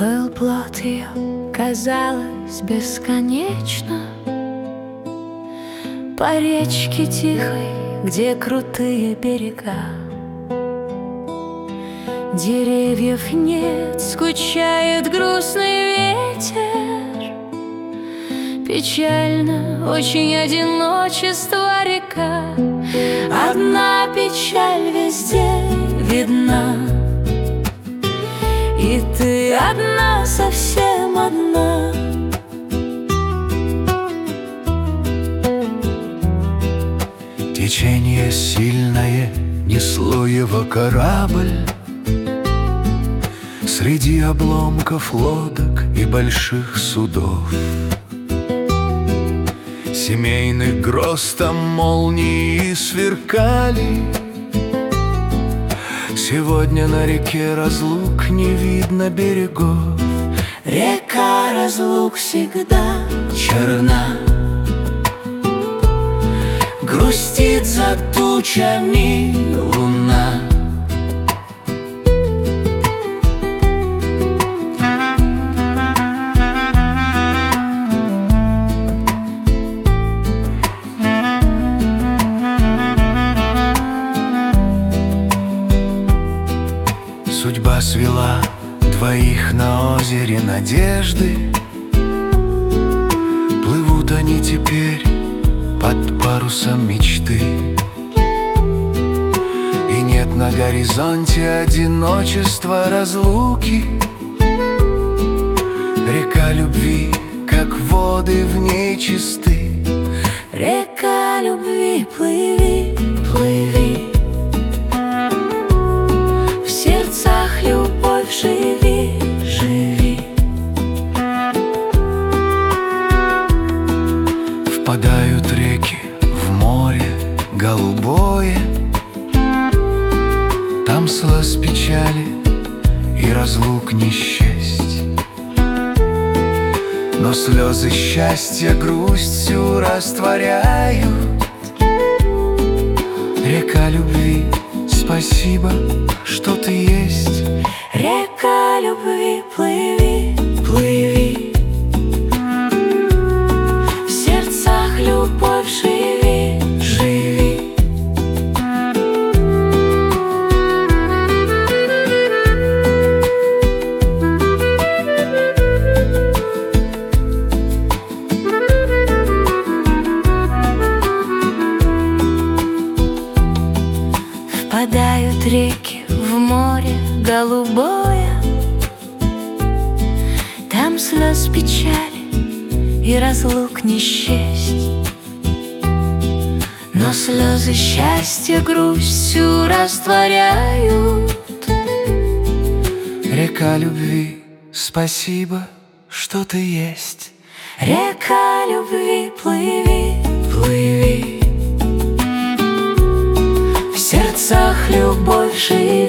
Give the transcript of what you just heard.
Был плод ее, казалось, бесконечно. По речке тихой, где крутые берега. Деревьев нет, скучает грустный ветер. Печально, очень одиночество река. Одна печаль везде видна, и ты одна, совсем одна. Течение сильное несло его корабль среди обломков лодок и больших судов. Семейных гроз там молнии сверкали. Сегодня на реке разлук не видно берегов. Река разлук всегда черна, грустит за тучами луна. Судьба свела двоих на озере надежды. Плывут они теперь под парусом мечты. И нет на горизонте одиночества, разлуки. Река любви, как воды в ней чисты. река любви, плыви, плыви. В сердцах любовь живи, живи. Впадают реки в море голубое. Там слез печали и разлук не счесть. Но слезы счастья грустью растворяют. Река любви, спасибо, что ты есть. Река любви, плыви, плыви. В сердцах любовь живи, живи. Впадают реки в море голубое. Там слез печали и разлук не счесть. Но слезы счастья грустью растворяют. Река любви, спасибо, что ты есть. Река любви, плыви, плыви. В сердцах любовь живи.